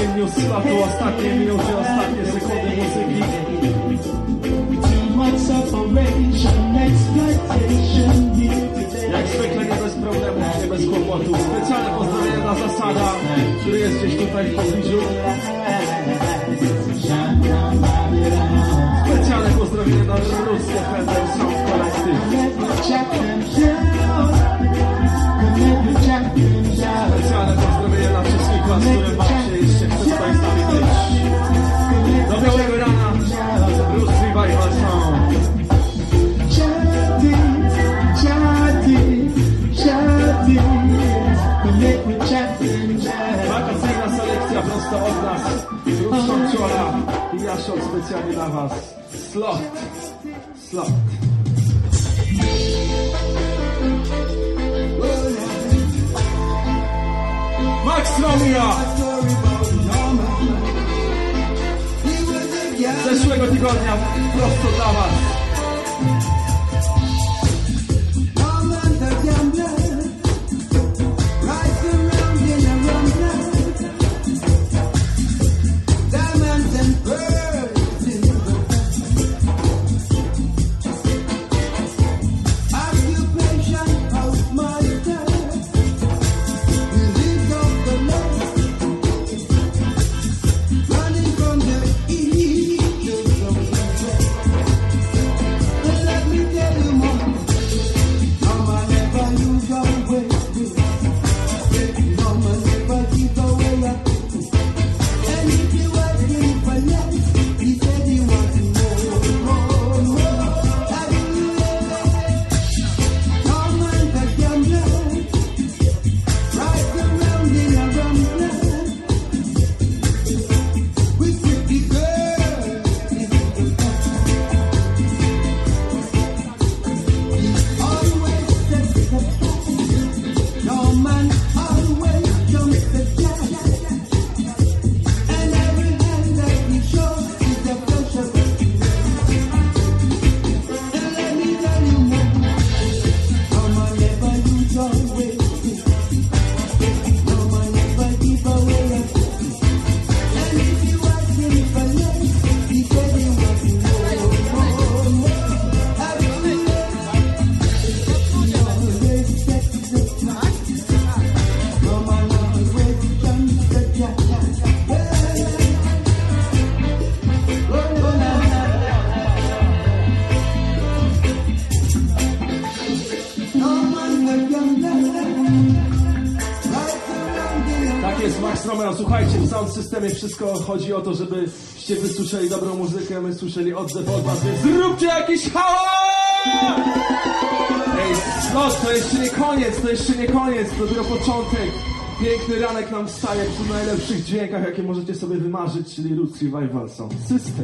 dniu slotu, ostatnie minuty, ostatnie sekundy muzyki. Jak zwykle nie bez problemów, nie bez kłopotów. Specjalne pozdrowienia dla Zasada, który jest gdzieś tutaj w pobliżu. Specjalne pozdrowienia dla Roots Defender Sound Collective. Specjalne pozdrowienia dla wszystkich was, które macie jeszcze chce tutaj z nami być. Do białego rana, Roots Revival Sound. Wakacyjna selekcja prosto od nas. Roots Controla i Jaszot specjalnie dla was. Slot. Max Romeo z zeszłego tygodnia prosto dla was. Słuchajcie, w sound systemie wszystko chodzi o to, żebyście wysłyszeli dobrą muzykę, my słyszeli odzew od was, więc zróbcie jakiś hałas! Ej, Slot, to jeszcze nie koniec, to dopiero początek. Piękny ranek nam wstaje przy najlepszych dźwiękach, jakie możecie sobie wymarzyć, czyli Roots Revival Sound System.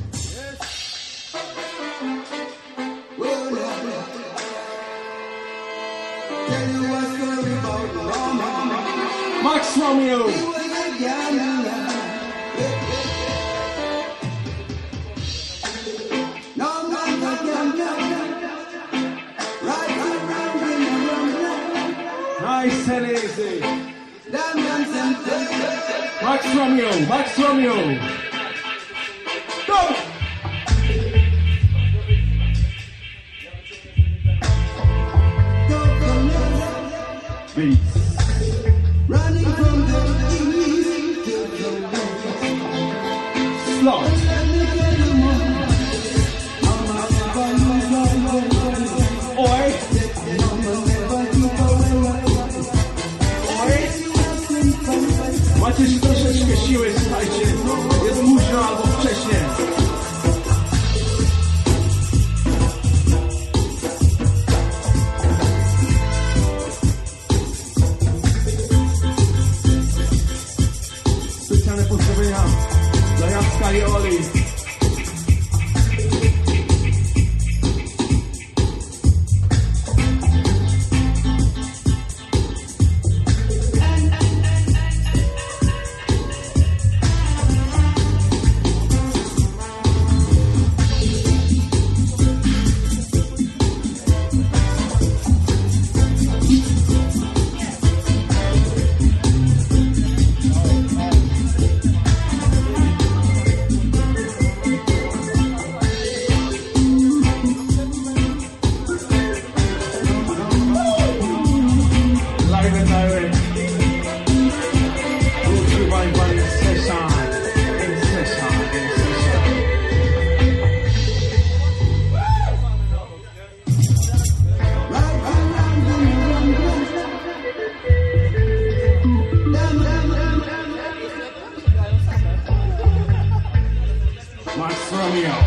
Max Romeo! Nice and easy. Max Romeo. Go! Beats. Running from the east to the west. Slot. Oi. Macie się troszeczkę siły, słuchajcie. Jest późno albo wcześnie. Specjalne pozdrowienia dla Jacka i Oli. mia.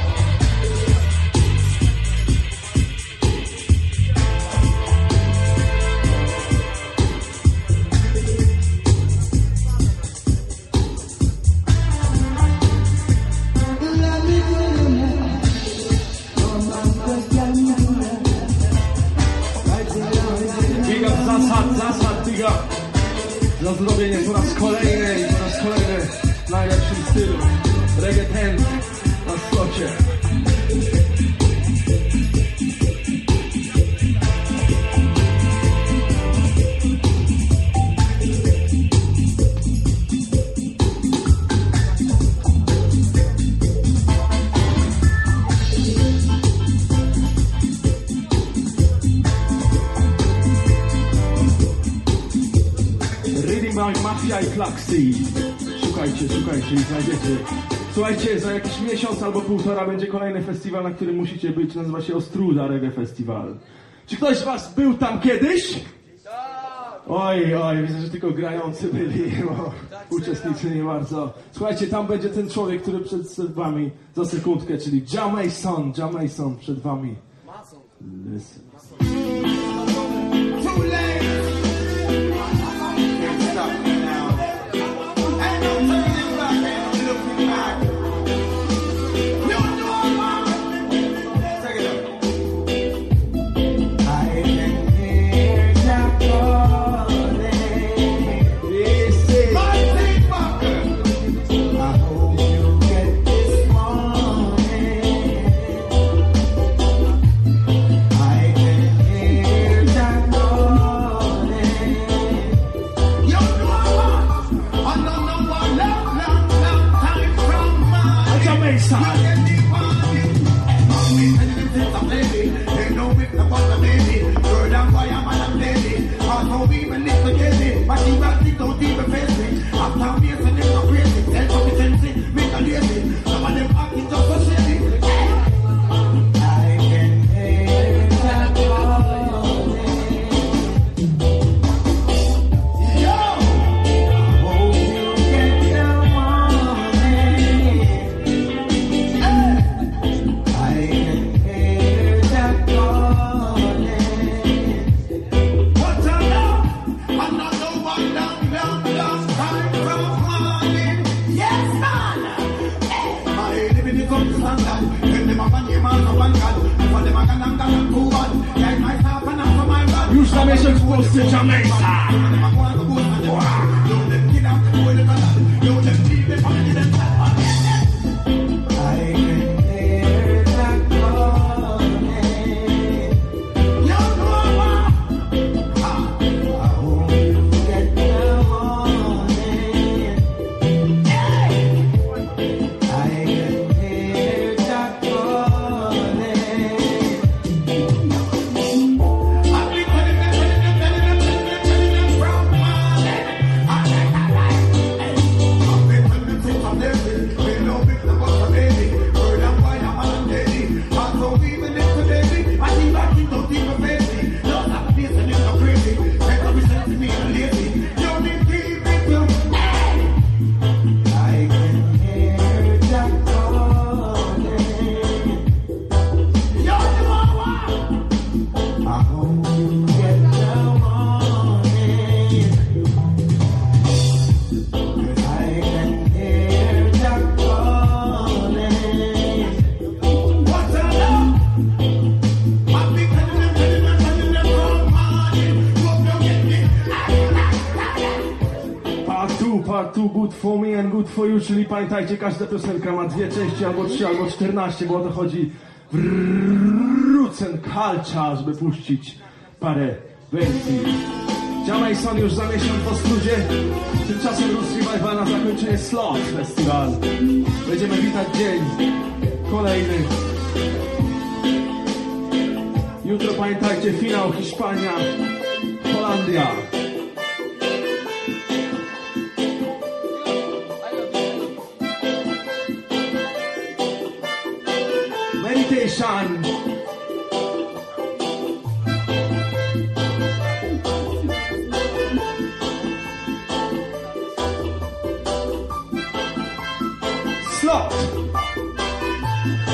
Zasad, biga za zrobienie po raz kolejny w najlepszym stylu reggae ten na slocie. Mafia i Flaxi. Szukajcie i znajdziecie. Słuchajcie, za jakiś miesiąc albo półtora będzie kolejny festiwal, na którym musicie być. Nazywa się Ostróda Reggae Festival. Czy ktoś z was był tam kiedyś? Oj, widzę, że tylko grający byli, bo uczestnicy nie bardzo. Słuchajcie, tam będzie ten człowiek, który przed wami za sekundkę, czyli Jamaison przed wami. Listen. Już za miesiąc w Polsce Jamaica. Part 2, good for me and good for you, czyli pamiętajcie, każda piosenka ma 2 części, albo 3, albo 14, bo o to chodzi w roots and culture, żeby puścić parę wersji. Jamaison już za miesiąc w Ostródzie, tymczasem Roots Revival na zakończenie Slot Festival. Będziemy witać dzień kolejny. Jutro pamiętajcie, finał Hiszpania, Holandia. Meditation. Slot.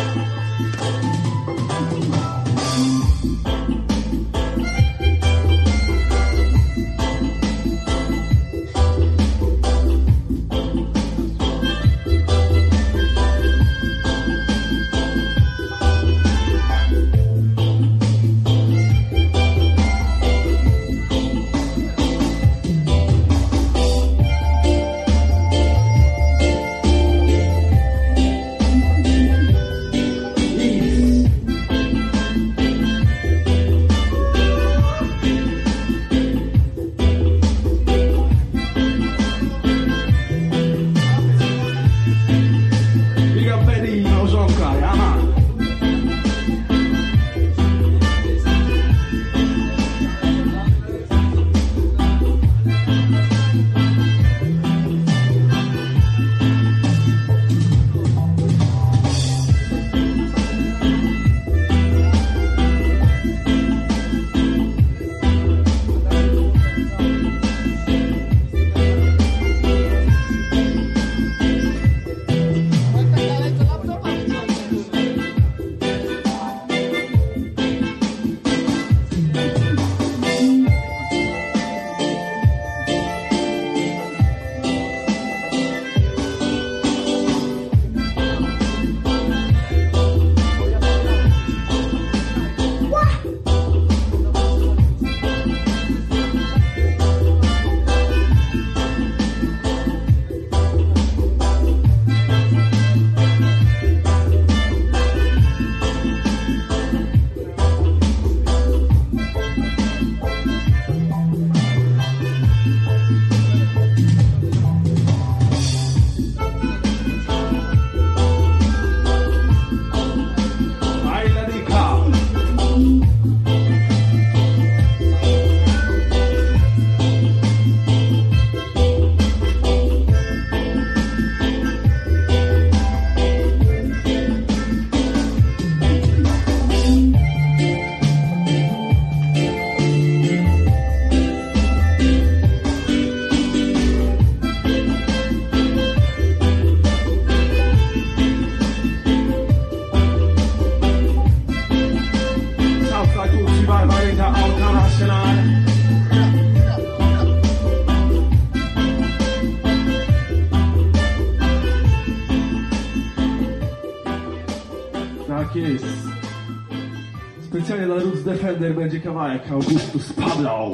Tak jest. Specjalnie dla Roots Defender będzie kawałek Augustus Pablo.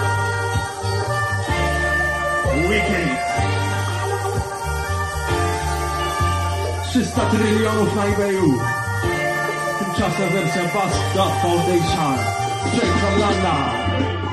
Weekend. 300 trylionów na eBayu. Tymczasem wersja Bass Dot Foundation. Straight from London.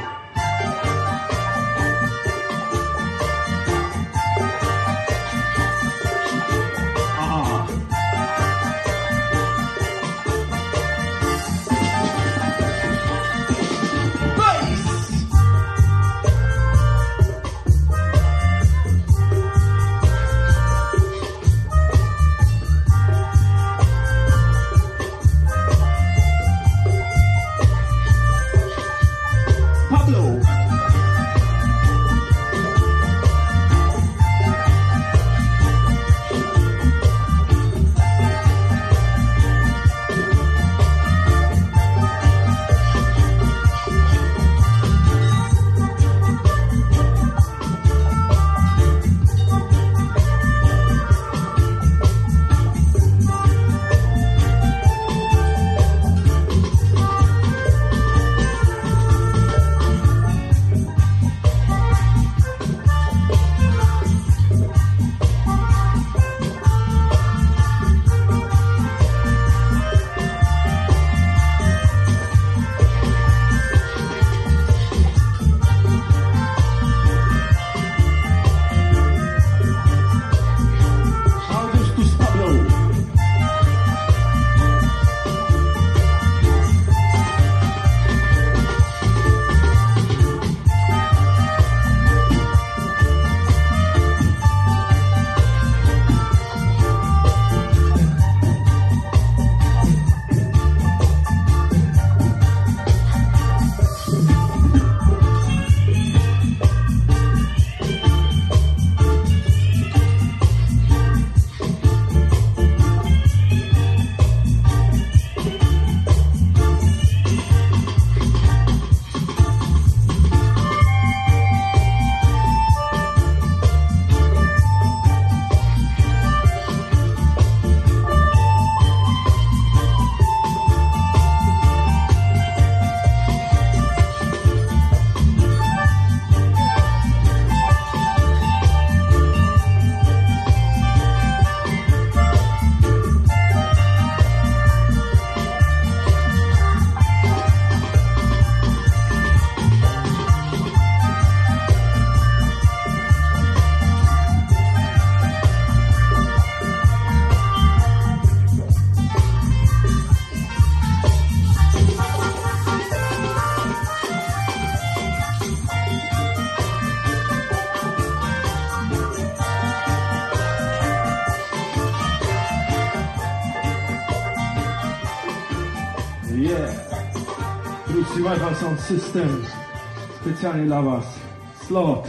Roots Revival Sound System. Specjalnie dla was. Slot.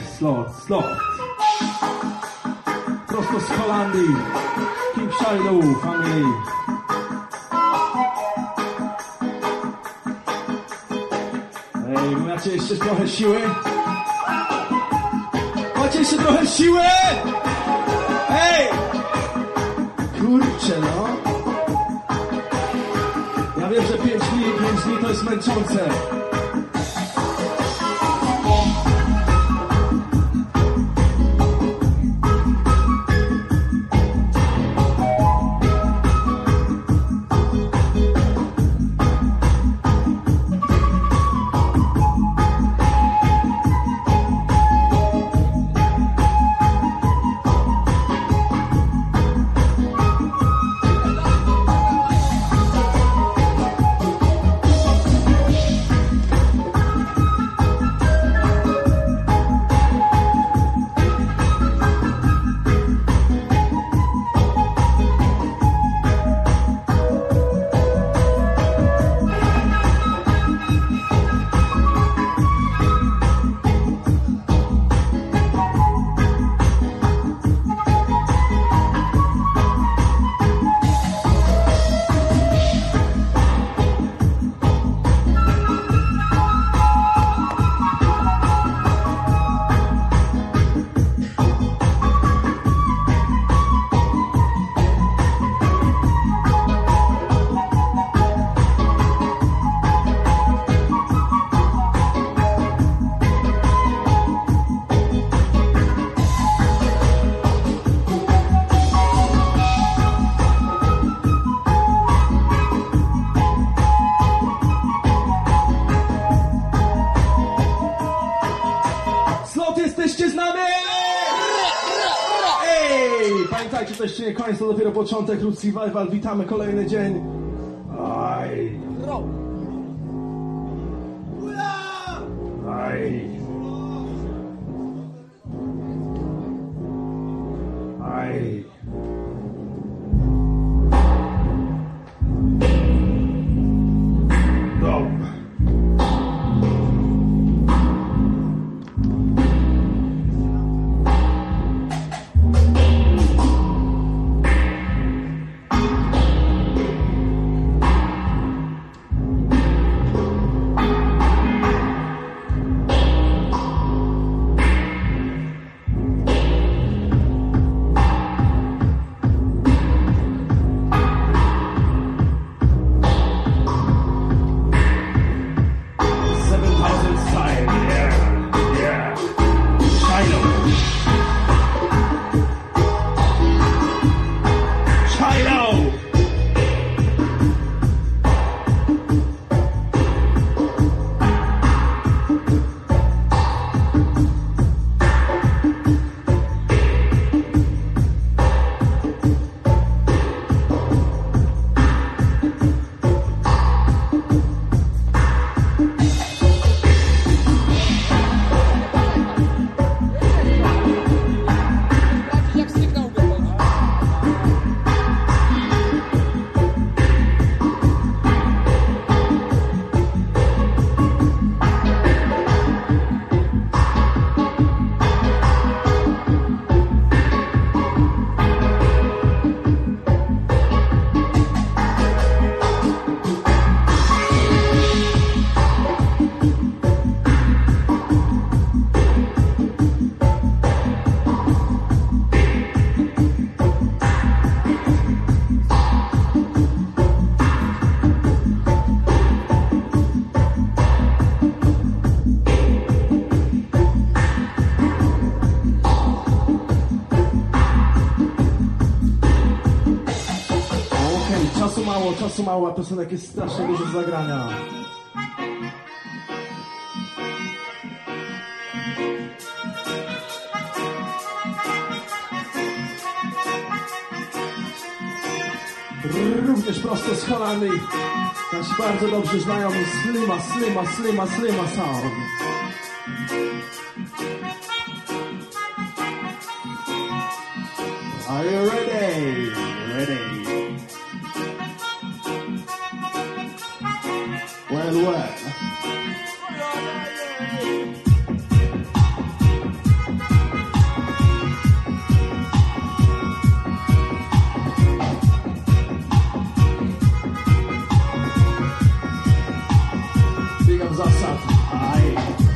Prosto z Holandii. King Shiloh, family. Ej, macie jeszcze trochę siły? Macie jeszcze trochę siły? Ej! Kurczę, no. Ja wiem, że 5 dni to jest męczące. to jeszcze nie koniec, to dopiero początek. Roots Revival, witamy kolejny dzień. Aj. Aj. Aj. Dom. Czasu mało, a piosenek jest strasznie dużo do zagrania. Również prosto z Holandii nasi bardzo dobrze znajomi Slima Sound. Are you ready? Ready? Well. Biegam zasad. Aj.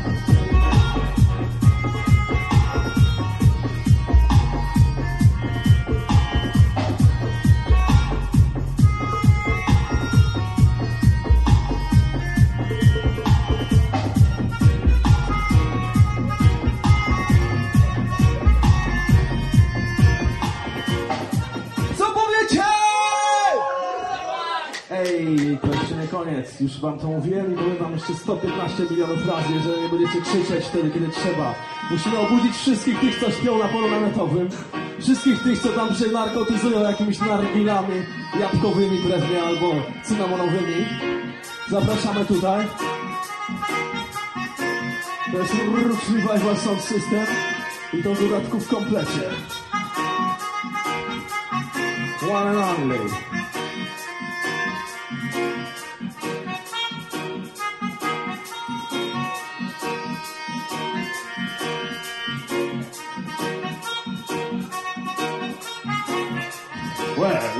Ej, to jeszcze nie koniec. Już wam to mówiłem i powiem wam jeszcze 115 milionów razy, jeżeli nie będziecie krzyczeć wtedy, kiedy trzeba. Musimy obudzić wszystkich tych, co śpią na polu namiotowym. Wszystkich tych, co tam się narkotyzują jakimiś nargilami jabłkowymi pewnie albo cynamonowymi. Zapraszamy tutaj. To jest Roots Revival Sound System i to w dodatku w komplecie. One and only. Well.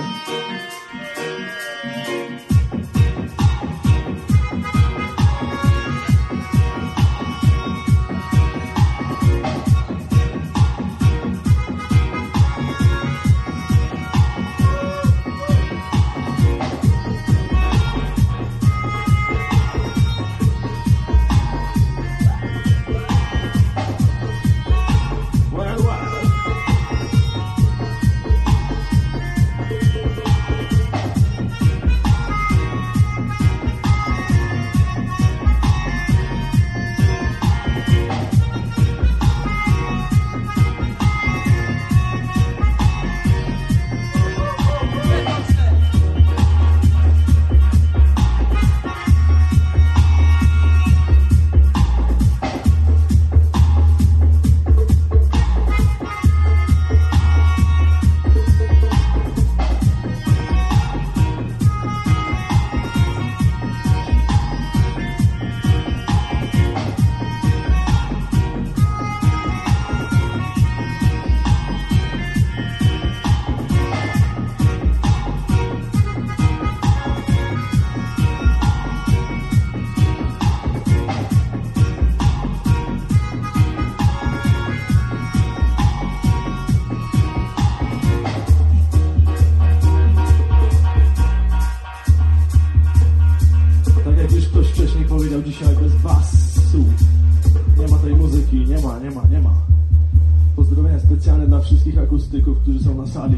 basu. Nie ma tej muzyki, nie ma. Pozdrowienia specjalne dla wszystkich akustyków, którzy są na sali.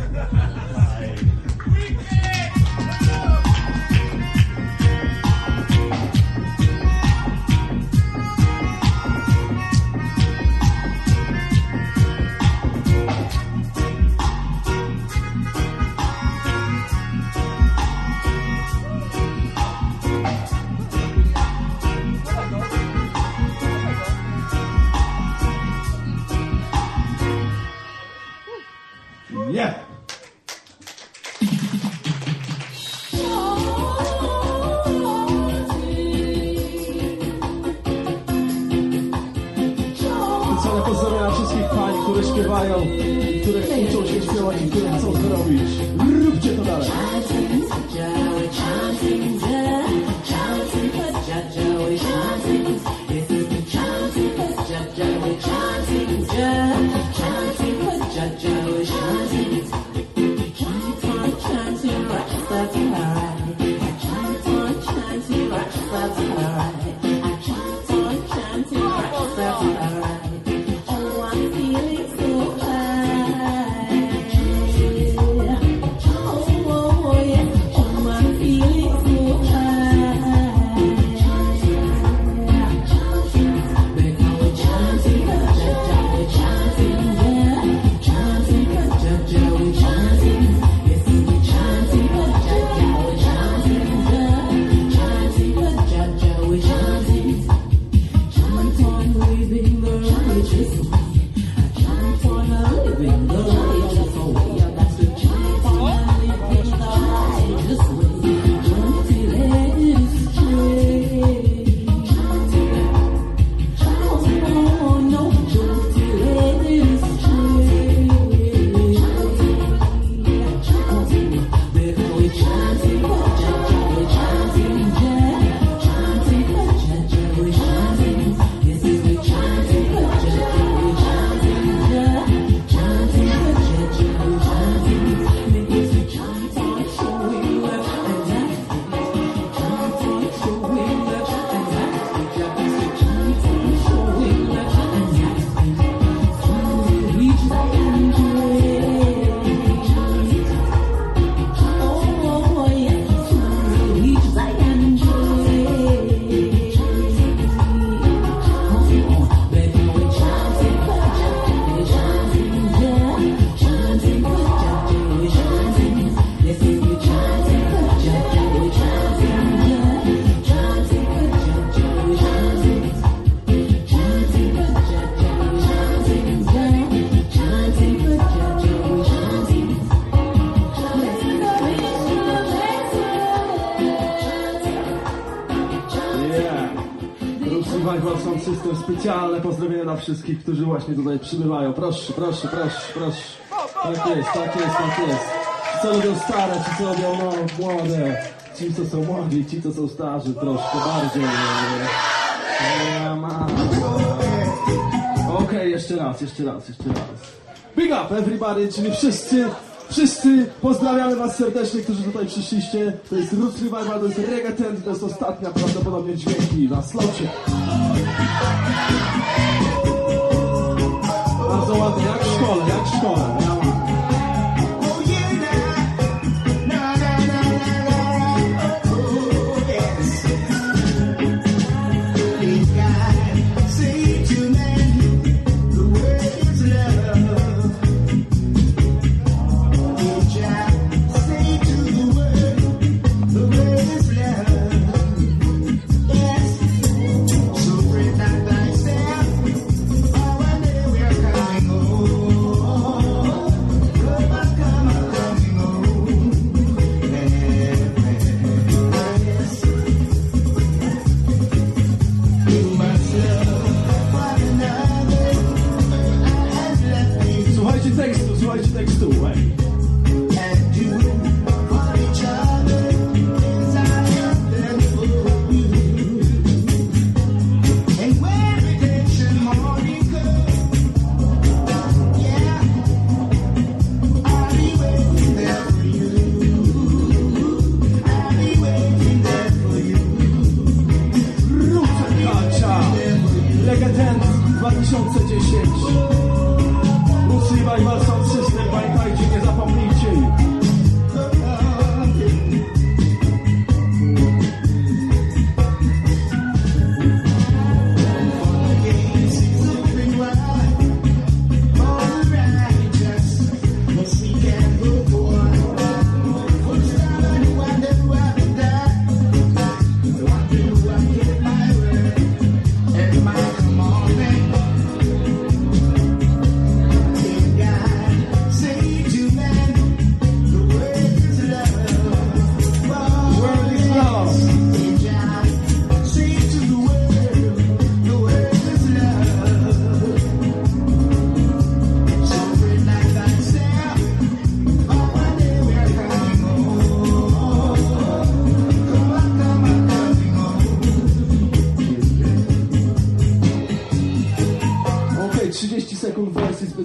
Yeah. Specjalne pozdrowienia wszystkich pań, które śpiewają, które uczą się śpiewać i które chcą to robić. Róbcie to dalej. System specjalne pozdrowienia dla wszystkich, którzy właśnie tutaj przybywają. Proszę. Tak jest. Ci, co lubią stare, ci, co lubią młode, ci, co są młodzi, ci, co są starzy, troszkę bardziej. Okej, jeszcze raz. Big up everybody, czyli wszyscy pozdrawiamy was serdecznie, którzy tutaj przyszliście. To jest Roots Revival, to jest reggaeton i to jest ostatnia prawdopodobnie dźwięki na slocie. Bardzo ładnie, jak w szkole.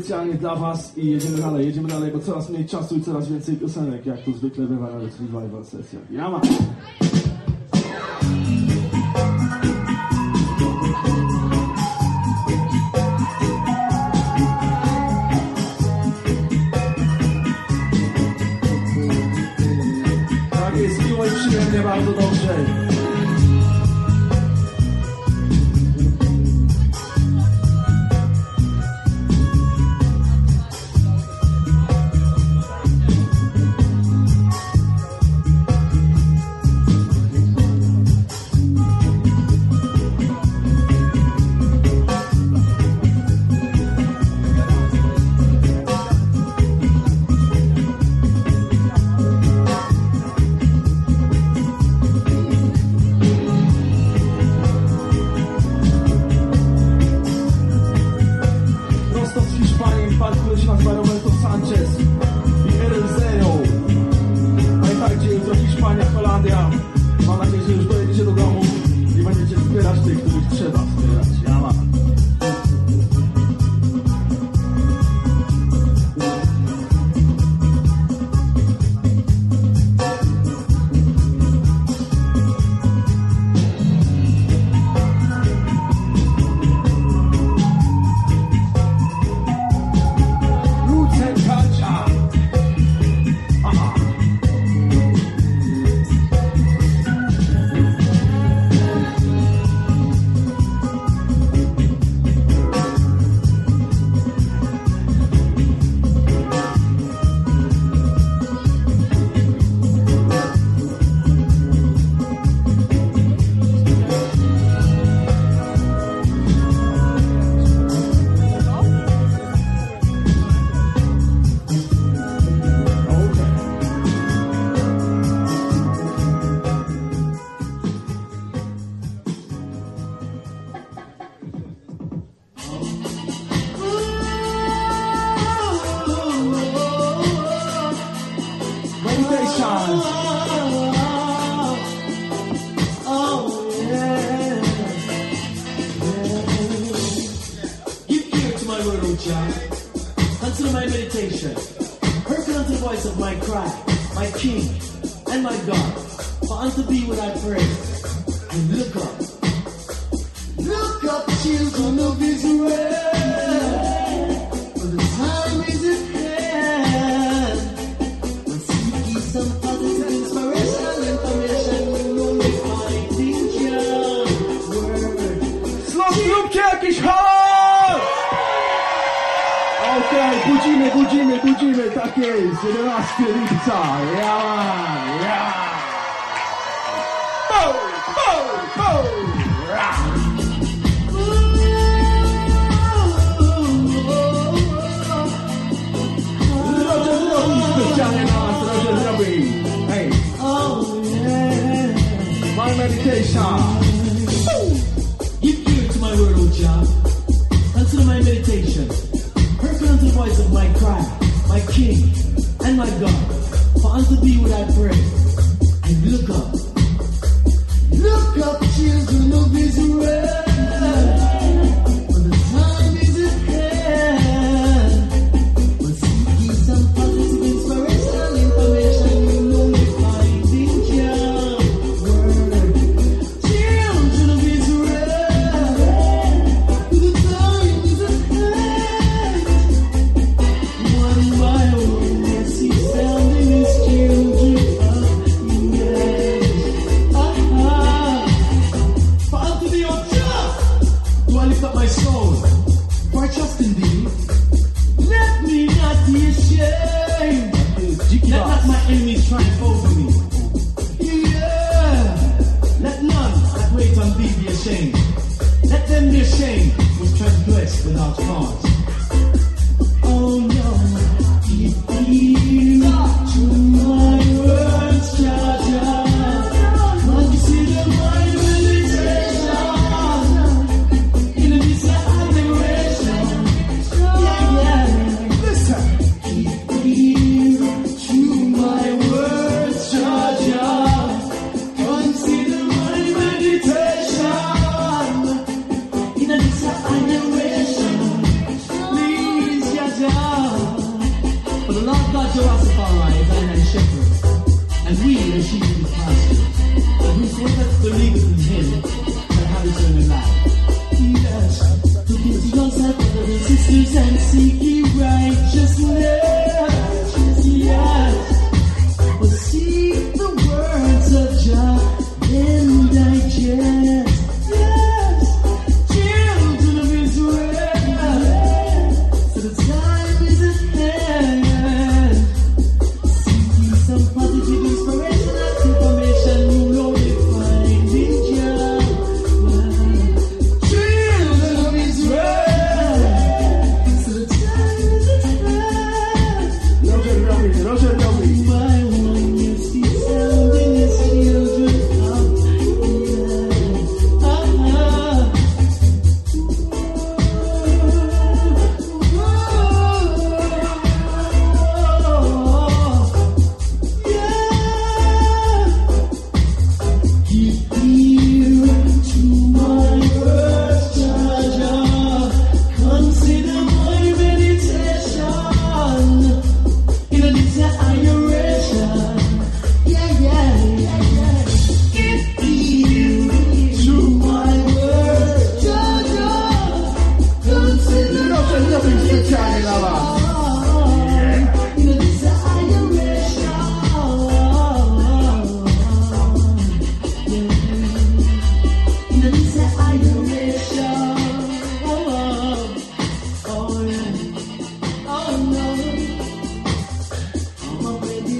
specjalnie dla was i jedziemy dalej, bo coraz mniej czasu i coraz więcej piosenek, jak to zwykle bywa na revival sesjach. Jama! Tak jest, miło i przyjemnie, bardzo dobrze. Mam nadzieję, że już dojedziecie do domu i będziecie wspierać tych, których trzeba wspierać. Jama! Roots and culture! Aha! Consider my meditation. Hearken unto the voice of my cry, my King and my God. For unto thee would I pray. And look up. Look up, children of Israel. For the time is at hand. And seek ye some positive inspiration, information. You only find in your word. Zróbcie jakiś hałas! Okej, budzimy, tak jest, 11 lipca, ja! Roger zrobi, specjalnie na was Roger zrobi, hej! My meditation! Give ear to my word, O Jah. Consider my meditation. Hearken unto the voice of my cry, my King and my God. For unto thee would I pray. And look up. Look up, children of Israel. For the time is at hand. But seek ye some positive inspiration, information you only find in your word. Children of Israel. For the time is at hand. One by one, yes, he sounding his children up, yes. For unto thee, O Jah, do I lift up my soul, for I trust in thee. Let me not be ashamed. Let not my enemies triumph over me. Yeah. Let none that wait on thee be ashamed. Let them be ashamed which transgress without cause. Oh no, keep ear to my words, Jah Jah. Consider my meditation in a midst of admiration. Yeah. Listen! Keep ear to my words, shepherd, and we the sheep of the pasture. And whosoever believeth in him shall have eternal life. Yes, look into yourself, brothers and sisters, and seek ye righteousness. Yes, but seek the words of Jah, then digest. Yes, children of Israel, so the time is at hand. Seeking some positive inspiration and information you know they find in Jah. Children of Israel, so the time is at hand. Roger, My one, yes, he's sounding his children out. Give ear to my words, Jah. Consider my meditation in a deterioration. Yeah. Give ear to my words, Jah. Consider my nothing specjalnie dla was. in a deterioration. In a deterioration. Oh no. I'm ready.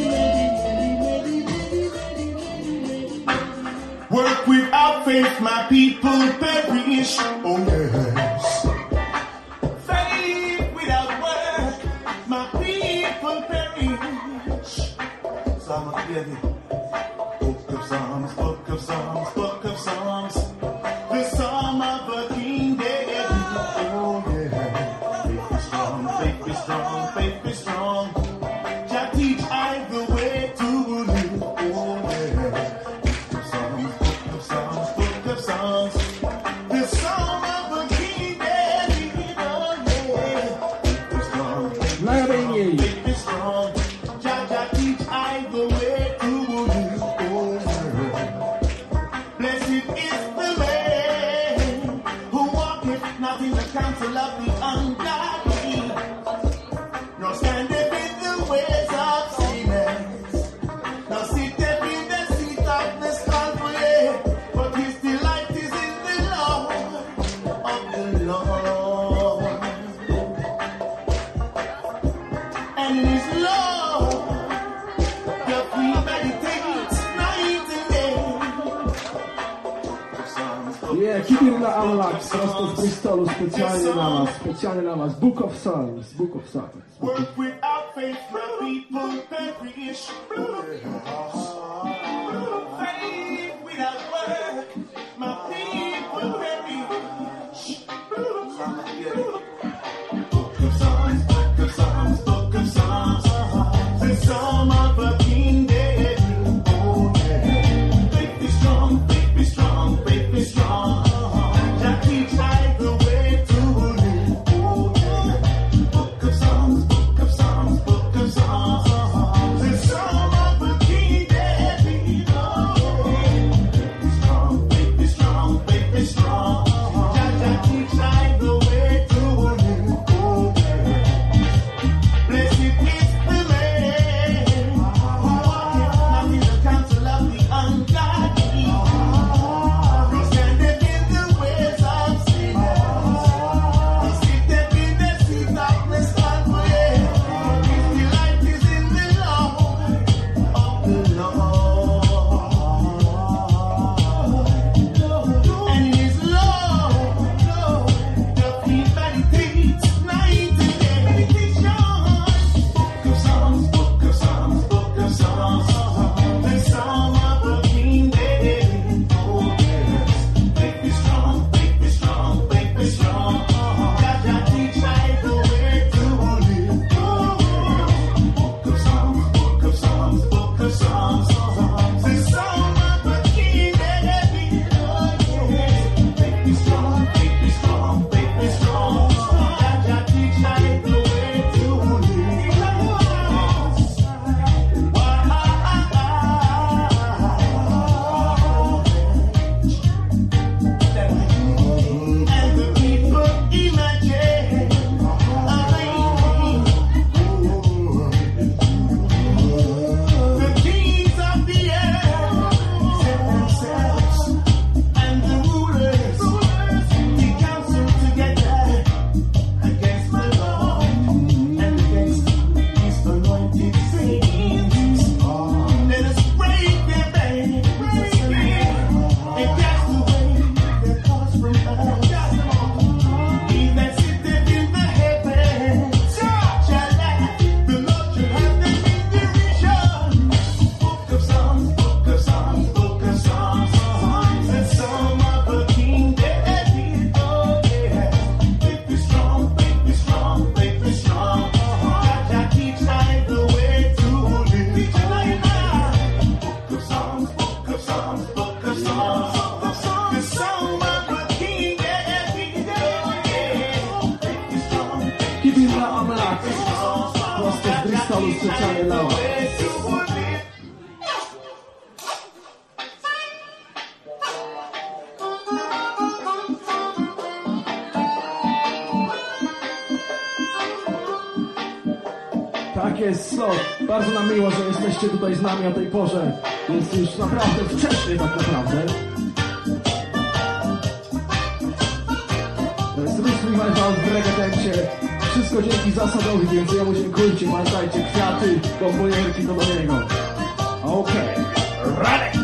Work without faith, my people perish. Oh yes. Faith without work, my people perish. Psalm of David, Book of Psalms, Book of Psalms, Book of Psalms. The Psalm of a King David. Oh yeah. Faith is strong, faith is strong, faith is strong. Jah teach I the way to live. Oh yeah. Book of Psalms, Book of Psalms. The Psalm of a King David. Oh yeah. Faith is strong, Najmniej. faith is strong. Jah teach I the way to live. Oh yeah. Blessed is the man who walketh not in the counsel of the ungodly, nor standeth in the ways of sinners, nor sitteth in the seat of the scornful, but his delight is in the law of the Lord. And in his law doth he meditate night and day. Yeah, kibir dla Amlak, prosto z Bristolu, specjalnie dla was. Book of Psalms. Work without faith, my people perish. Faith without work, my people perish. Book of Psalms, Book of Psalms, Book of Psalms. The Psalm of a King David. Oh yeah. Faith is strong, faith is strong, faith is strong. Jah teach I the way to live. Oh yeah. Book of Psalms, Book of Psalms, Book of Psalms. The Bardzo nam miło, że jesteście tutaj z nami o tej porze. Jest już naprawdę wcześnie tak naprawdę. To jest Roots Revival w reggaetencie. Wszystko dzięki Zasadowi, więc jemu dziękujcie. Pamiętajcie, kwiaty, bombonierki to do niego. Okej. Ready!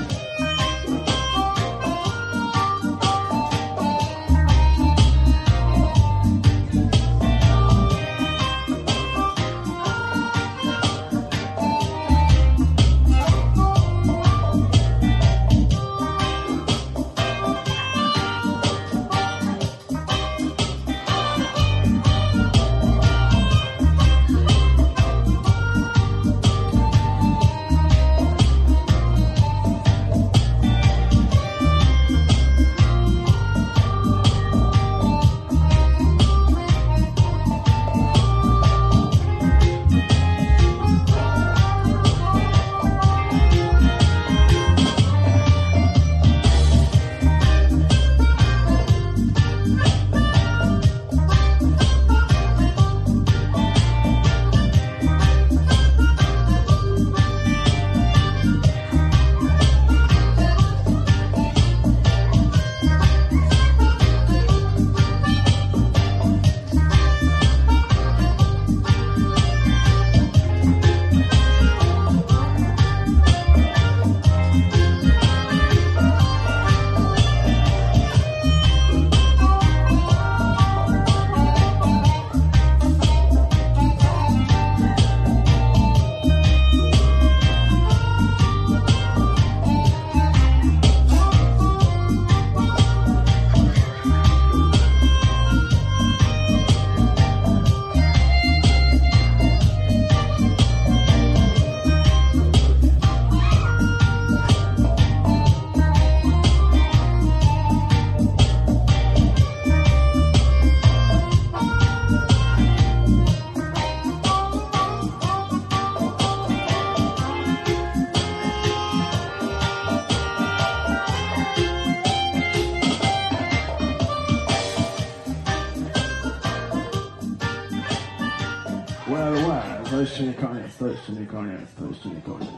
To jeszcze nie koniec, to jeszcze nie koniec, to jeszcze nie koniec.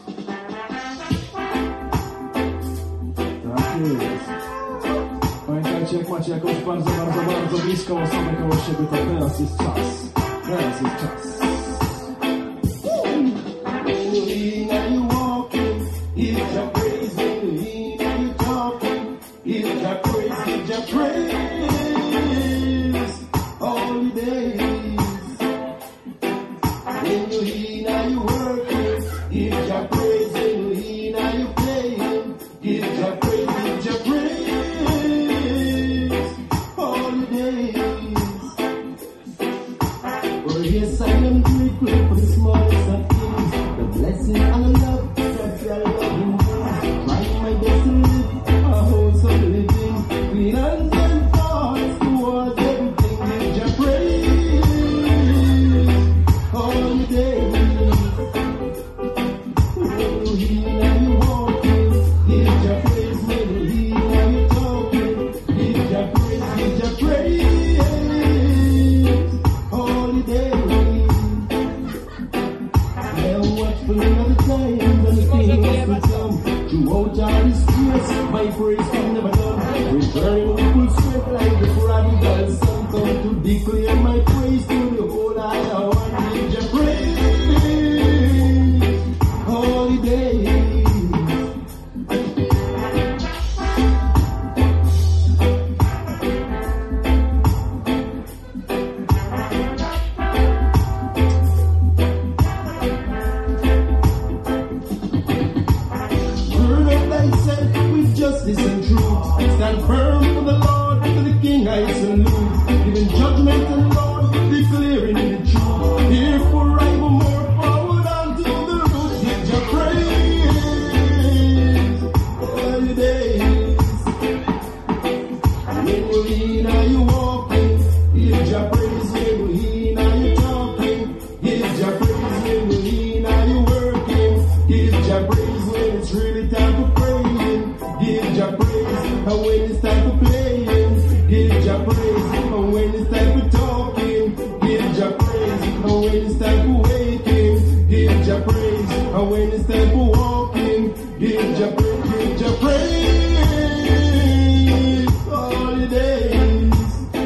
Tak jest. Pamiętajcie, jak macie jakąś bardzo, bardzo, bardzo bliską osobę koło siebie, to teraz jest czas. Teraz jest czas. Give your praise, when it's time for waking, give your praise. And when it's time for walking, give your praise. Holidays,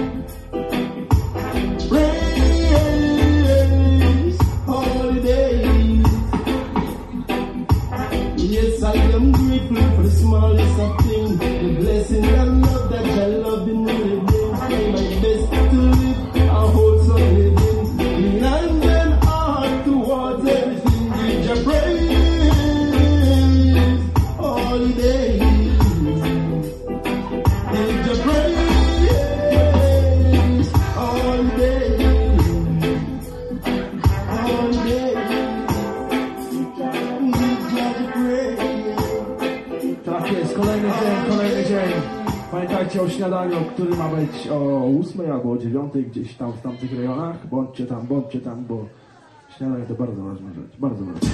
praise, holidays. Yes, I am grateful for the smallest of things, the blessing and love that your loving really brings. Try my best to live a wholesome living, and then heart towards everything. Give your praise, holidays. Give your praise, holidays, holidays. Tak jest, kolejny dzień. Pamiętajcie o śniadaniu, który ma być o 8 albo o 9 gdzieś tam w tamtych rejonach. Bądźcie tam, bo śniadanie to bardzo ważna rzecz, bardzo ważna.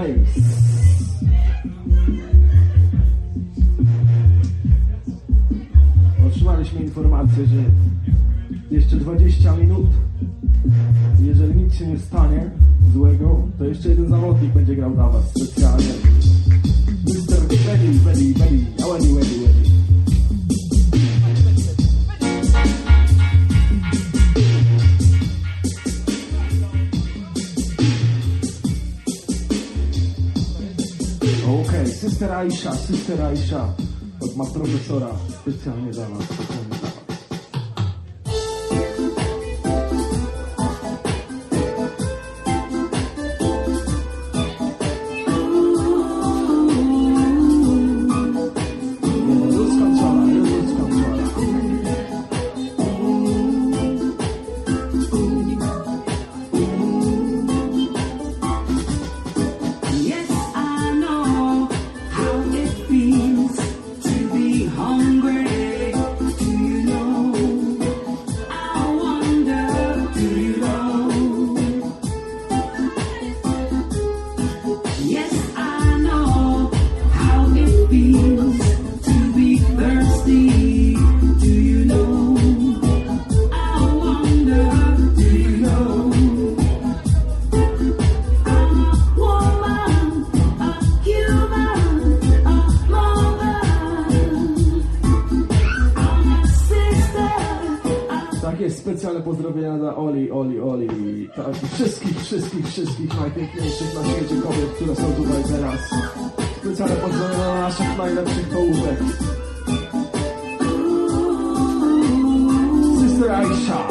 Otrzymaliśmy informację, że jeszcze 20 minut. Jeżeli nic się nie stanie złego, to jeszcze jeden zawodnik będzie grał dla was specjalnie. Mr. Belly, Ready. Okej, Sister Aisha od ma profesora specjalnie dla was. Specjalne pozdrowienia dla Oli. Tak, wszystkich najpiękniejszych na świecie kobiet, które są tutaj teraz. Specjalne pozdrowienia dla naszych najlepszych połówek. Sister Aisha.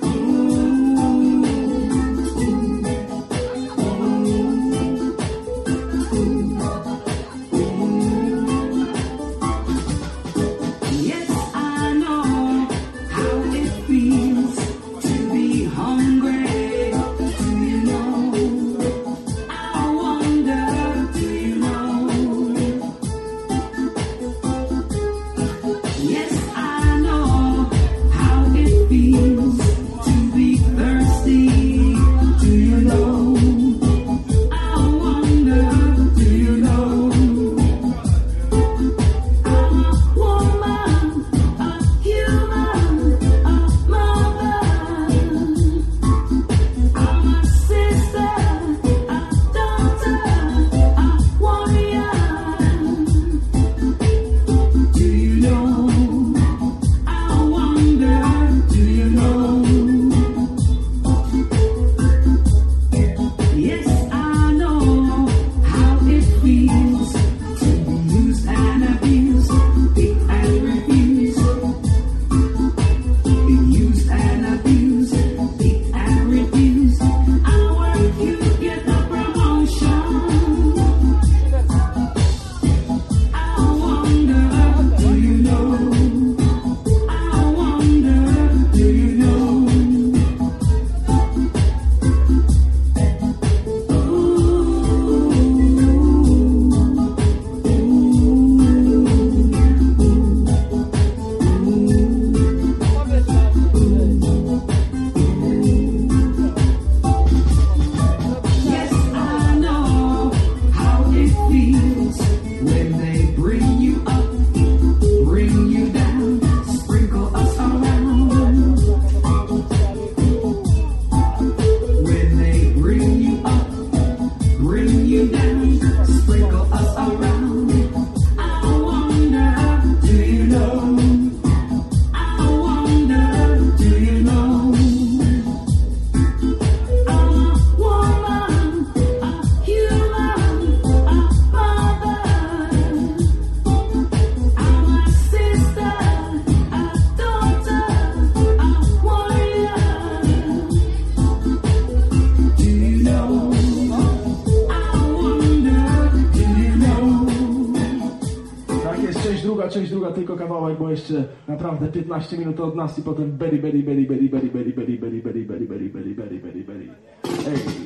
Część druga, tylko kawałek, bo jeszcze naprawdę 15 minut od nas i potem Berry. Ej.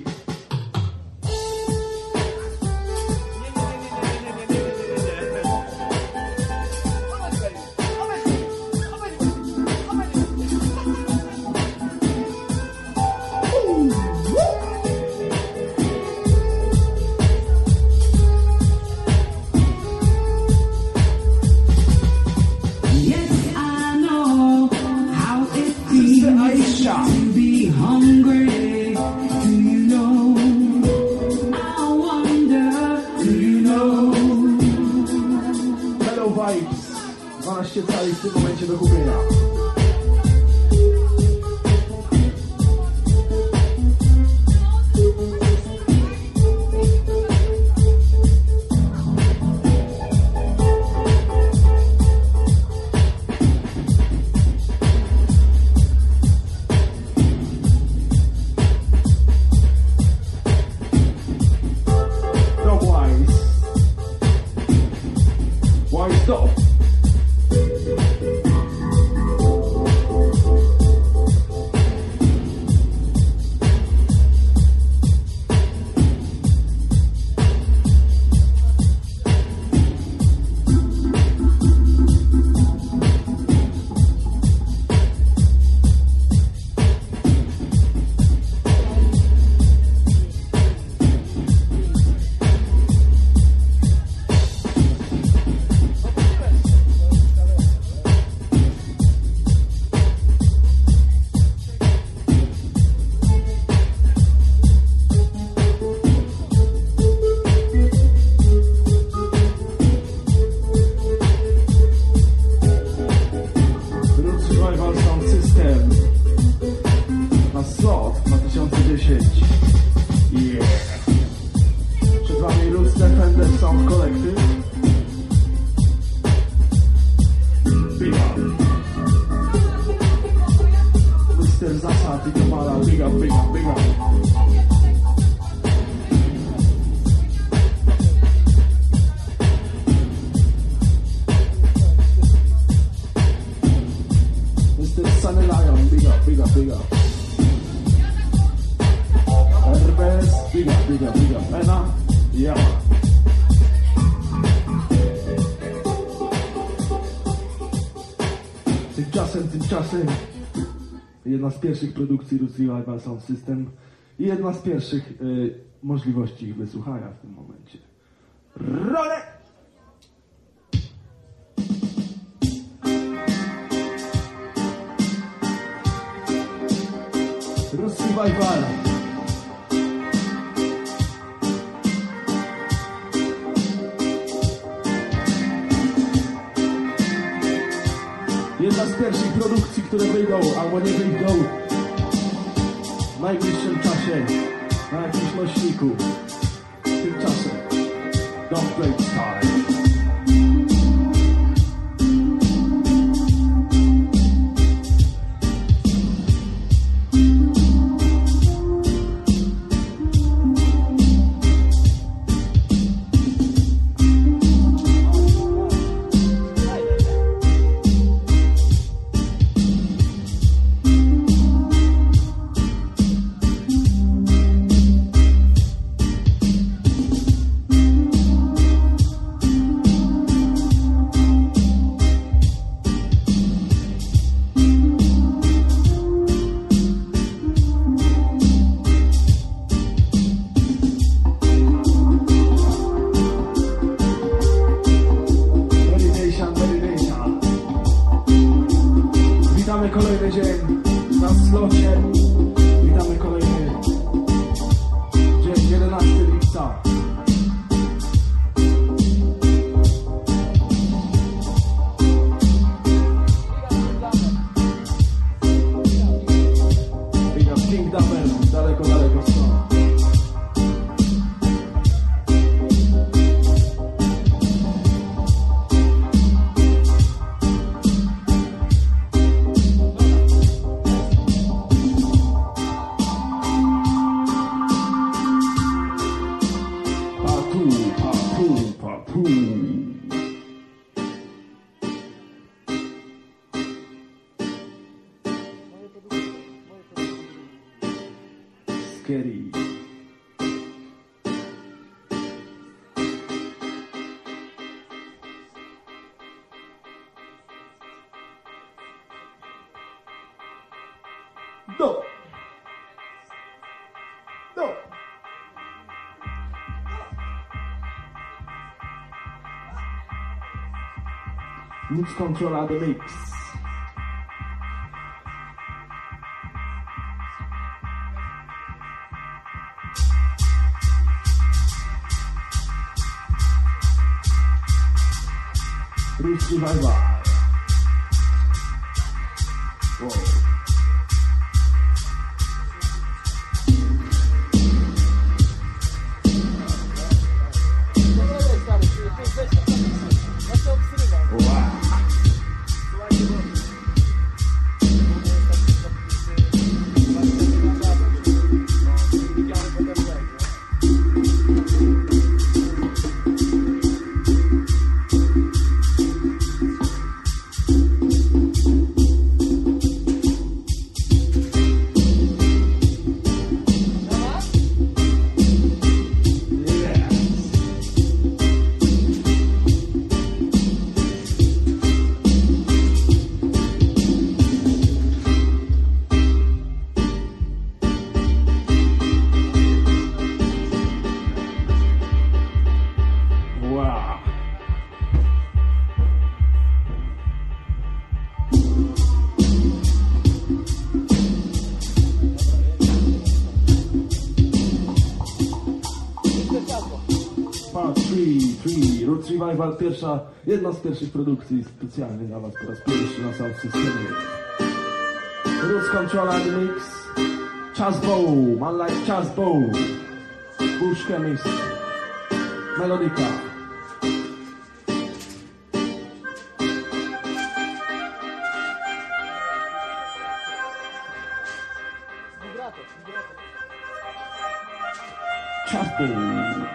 Sound System na slot 2010. Yeah. Przed wami Roots Defender Sound Collective. Big up. Mr. Zasad i Kamala. Big up, big up, big up. Sunny Lion, big up, big up, big up. RBS, big up, big up, big up. Ena, yeah. Tymczasem jedna z pierwszych produkcji Roots Revival Sound System i jedna z pierwszych możliwości ich wysłuchania w tym momencie. Rolę! Roots Revival. Jedna z pierwszych produkcji, które wyjdą albo nie wyjdą w najbliższym czasie na jakimś nośniku. Tymczasem Don't Break Time. Witamy kolejny dzień na slocie. Witamy kolejny dzień, 11 lipca. Big up King Dumber, daleko, daleko stąd. Scary. No. No. Mix controller the mix. Roots Revival. Wow. Roots Revival, jedna z pierwszych produkcji specjalnie dla was po raz pierwszy na Sound Systemie. Roots Control and the Mix. Chazbo, man like Chazbo. Bush Chemist. Melodica. Chazbo.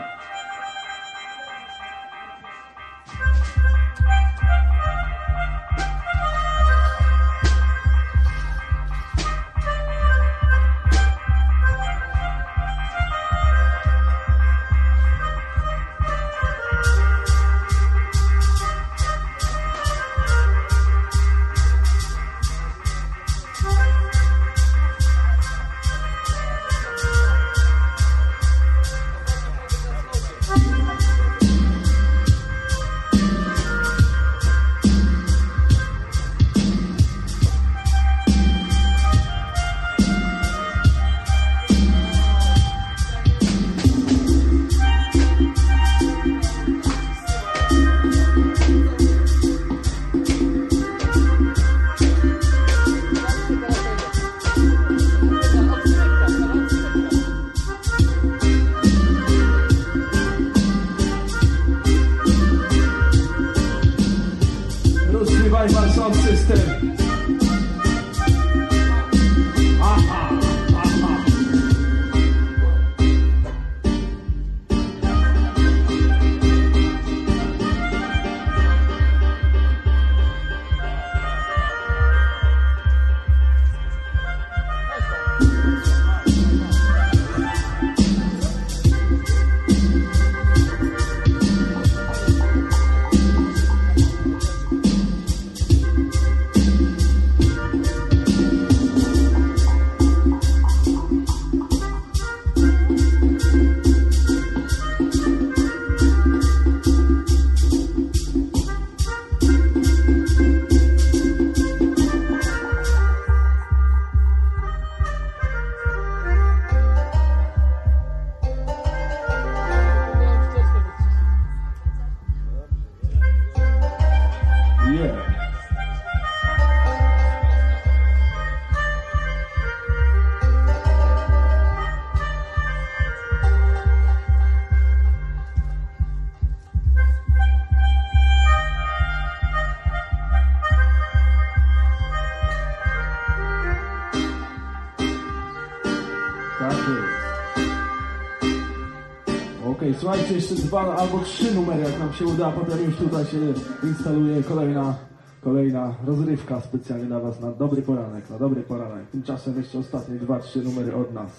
Revival Sound System. Aha, aha. Okej, słuchajcie, jeszcze 2 albo 3 numery, jak nam się uda, a potem już tutaj się instaluje kolejna rozrywka specjalnie dla was na dobry poranek. Tymczasem jeszcze ostatnie 2-3 numery od nas.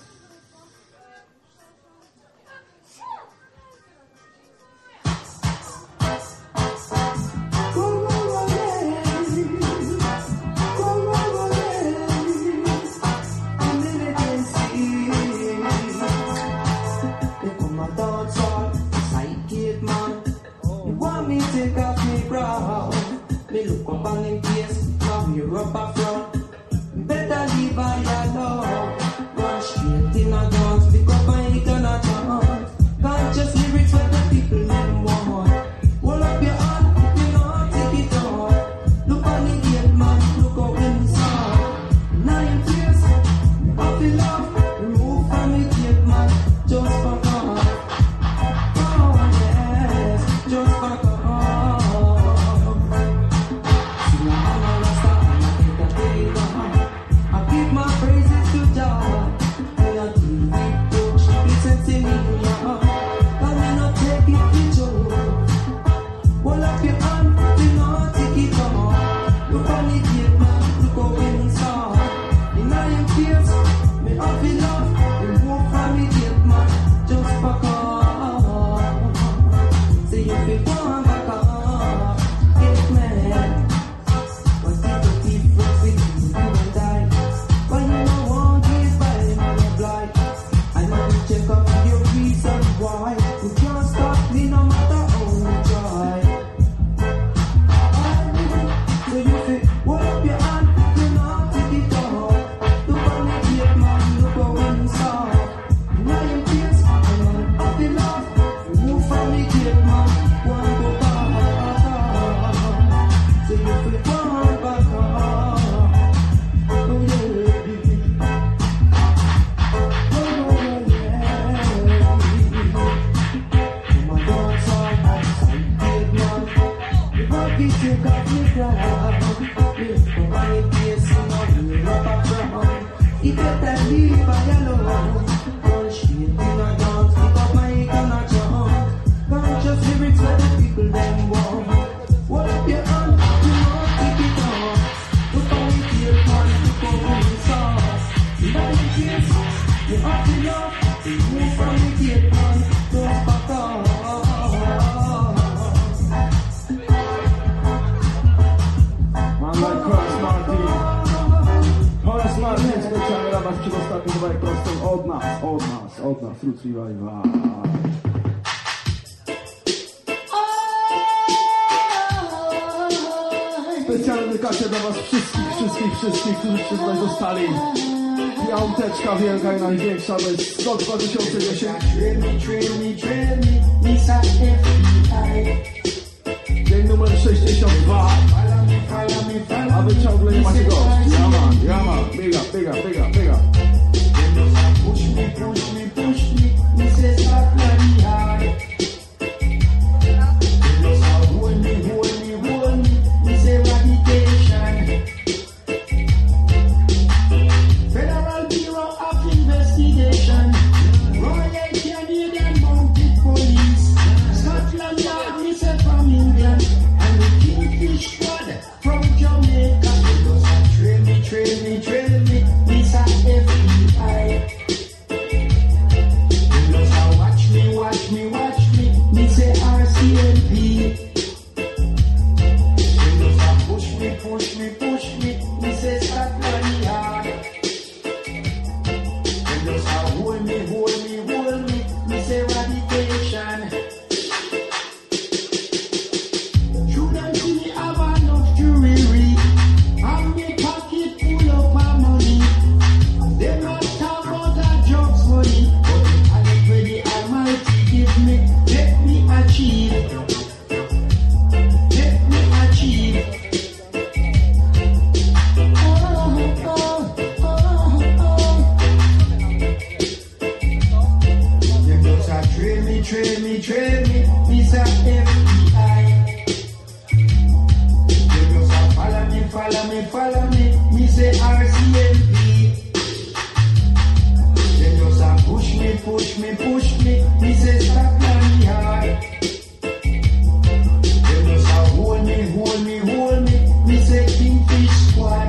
Me look up on him face, now me rub a front. Better leave I alone. Run straight get that leave by alone. All shit in a dance, pick up mic and a jump. Conscious lyrics where the people them want. What up your hand, you know, keep it on. Look how we feel fun, look how we sauce. You know the kids, you have to love. Move from the gate man, don't back off. Man like Horace Martin. Horace Martin specjalnie dla was przedostatni kawałek prosto od nas, Roots Revival. Specjalna dedykacja dla was wszystkich, którzy się tutaj zostali. Piąteczka wielka i największa, to jest rok 2010. Dzień numer 62. A wy ciągle nie macie gości. Jama, biga. Push me, me say stop running hard. Hold me, me say radication. Federal Bureau of Investigation, Royal Canadian Mounted Police, Scotland Yard, me say from England, and the Kingfish Squad from Jamaica. Trail me, me say FBI. Watch me, say RCMP. Push me, me say stop running hard. Hold me, me say radication. Shouldn't see me have enough jewelry, and me pocket full of my money. They not talk about that drugs money, but I ain't ready, Almighty give me, let me achieve. Train me, Mr. FBI. They just follow me, me say RCMP. They just push me, me say stop running hard. They just hold me, me say Kingfish Squad.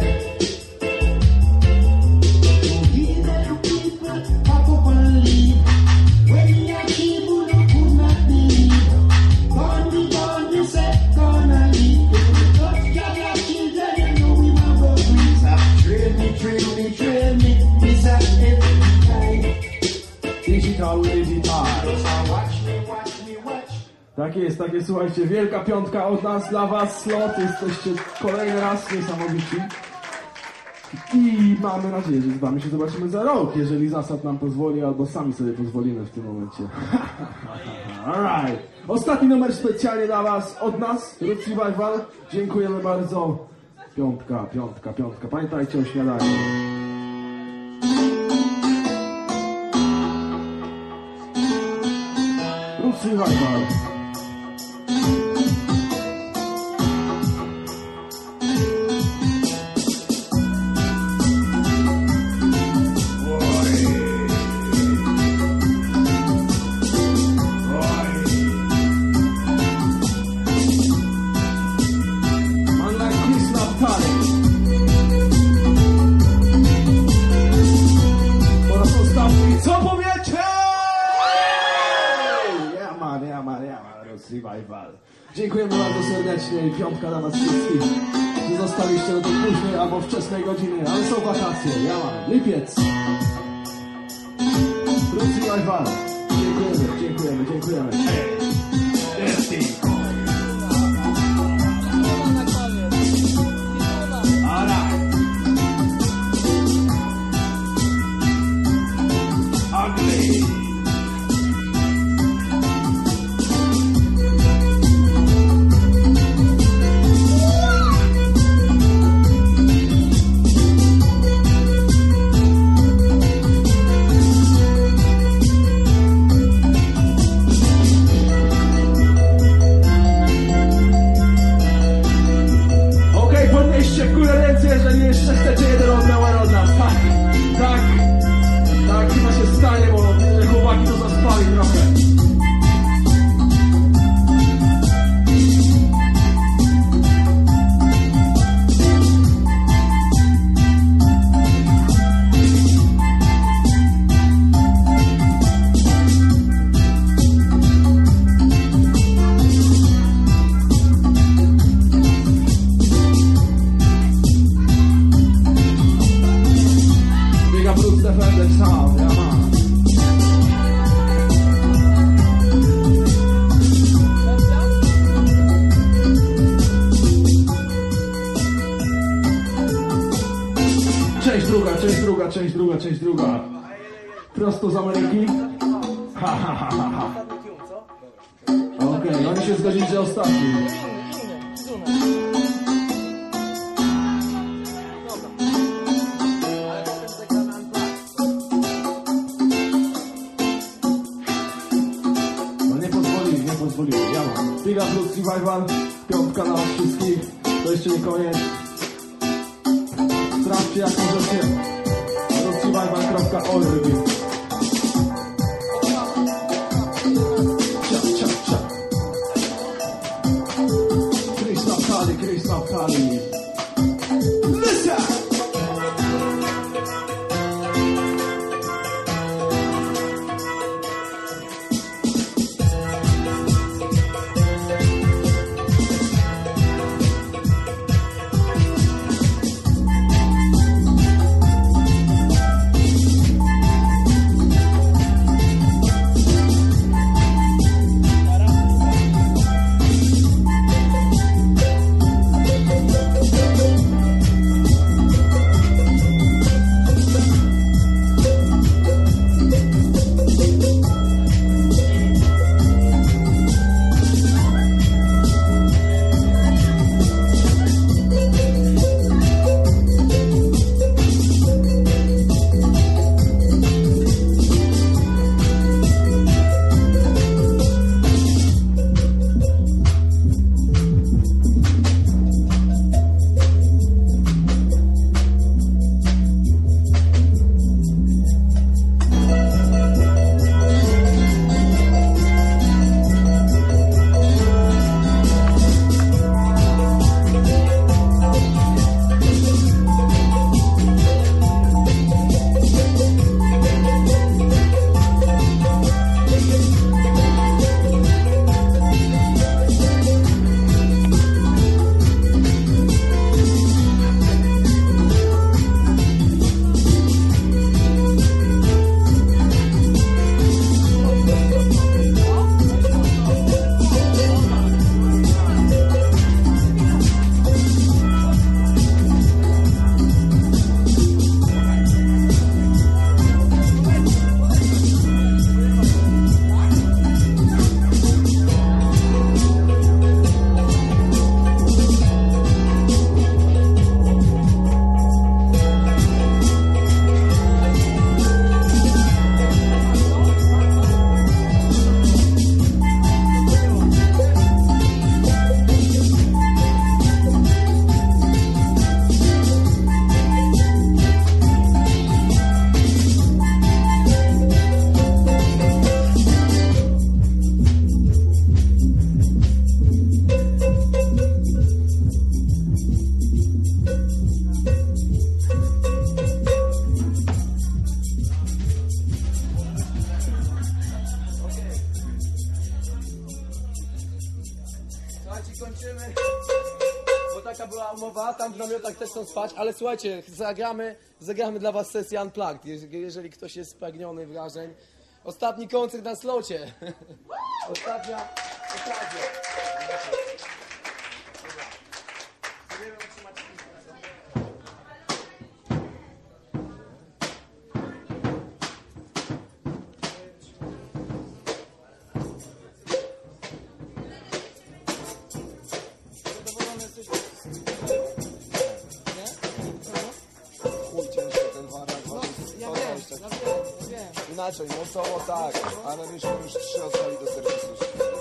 So he let people pack up and leave. When he achieve, train me, Mr. FBI. Digital. Watch me. Tak jest, słuchajcie, wielka piątka od nas dla was, slot, jesteście kolejny raz niesamowici. I mamy nadzieję, że z wami się zobaczymy za rok, jeżeli zasad nam pozwoli, albo sami sobie pozwolimy w tym momencie. Alright. Ostatni numer specjalnie dla was od nas, Roots Revival. Dziękujemy bardzo. Piątka. Pamiętajcie o śniadaniu. Roots Revival. Co powiecie? Revival. Dziękujemy bardzo serdecznie i piątka dla was wszystkich, że zostaliście do tej późnej albo wczesnej godziny, ale są wakacje, lipiec. Roots Revival. Dziękujemy. część druga. Prosto z Ameryki. Okej, oni się zgodzili, że ostatni. No nie pozwolili. Ja mam. Big Up Blues Revival, piątka na wszystkich. To jeszcze nie koniec. Sprawdźcie jak możecie. Bluesrevival.org. Chris Naphtali. Listen! Kończymy, bo taka była umowa, tam w namiotach też chcą spać, ale słuchajcie, zagramy dla was sesję Unplugged, jeżeli ktoś jest spragniony wrażeń. Ostatni koncert na slocie. Ostatnia okazja. Inaczej, mocowo tak, ale myśmy już 3 ostali do serwisu.